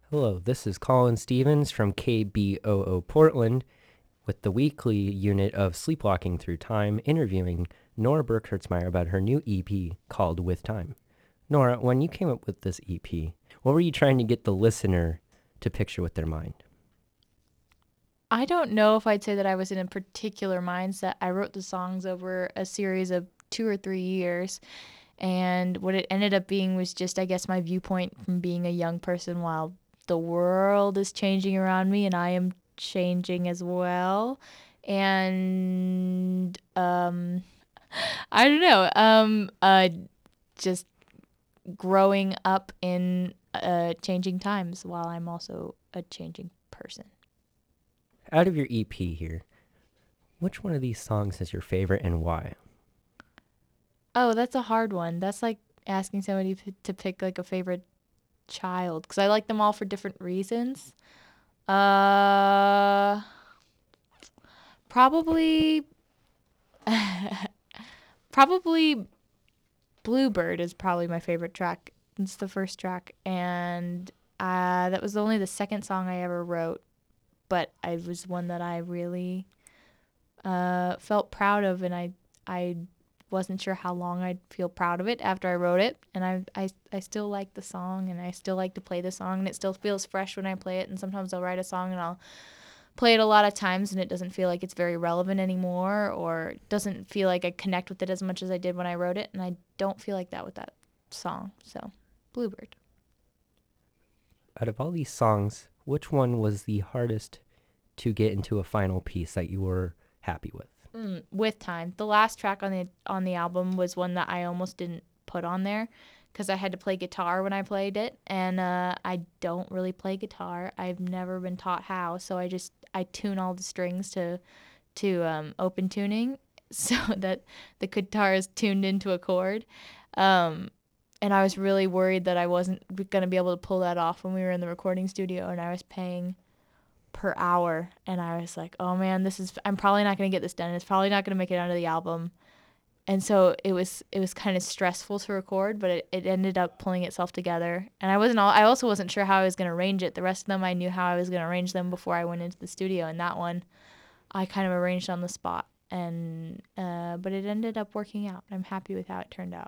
Hello, this is Colin Stevens from KBOO Portland with the weekly unit of Sleepwalking Through Time, interviewing Nora Burkhertzmeyer about her new EP called With Time. Nora, when you came up with this EP, what were you trying to get the listener to picture with their mind? I don't know if I'd say that I was in a particular mindset. I wrote the songs over a series of 2 or 3 years, and what it ended up being was just, I guess, my viewpoint from being a young person while the world is changing around me and I am changing as well. And I don't know, just growing up in changing times while I'm also a changing person. Out of your EP here, which one of these songs is your favorite and why? Oh, that's a hard one. That's like asking somebody to pick like a favorite child because I like them all for different reasons. Uh, probably, probably Bluebird is probably my favorite track. It's the first track, and that was only the second song I ever wrote, but it was one that I really felt proud of, and I wasn't sure how long I'd feel proud of it after I wrote it. And I still like the song, and I still like to play the song, and it still feels fresh when I play it. And sometimes I'll write a song and I'll play it a lot of times, and it doesn't feel like it's very relevant anymore, or doesn't feel like I connect with it as much as I did when I wrote it. And I don't feel like that with that song. So, Bluebird. Out of all these songs, which one was the hardest to get into a final piece that you were happy with? With time. The last track on the album was one that I almost didn't put on there because I had to play guitar when I played it, and I don't really play guitar. I've never been taught how, so I tune all the strings to open tuning so that the guitar is tuned into a chord. Um, and I was really worried that I wasn't gonna be able to pull that off when we were in the recording studio, and I was paying per hour, and I was like, oh man, I'm probably not going to get this done. It's probably not going to make it onto the album. And so it was kind of stressful to record, but it ended up pulling itself together. And I also wasn't sure how I was going to arrange it. The rest of them I knew how I was going to arrange them before I went into the studio, and that one I kind of arranged on the spot. And but it ended up working out. I'm happy with how it turned out.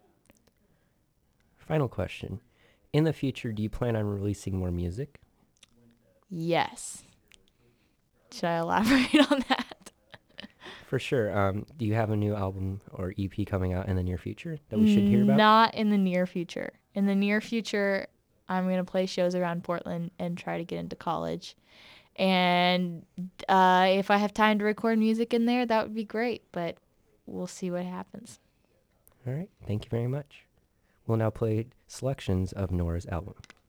Final question. In the future, do you plan on releasing more music? Yes. Should I elaborate on that? For sure. Do you have a new album or EP coming out in the near future that we should hear about? Not in the near future. In the near future, I'm going to play shows around Portland and try to get into college. And if I have time to record music in there, that would be great. But we'll see what happens. All right. Thank you very much. We'll now play selections of Nora's album.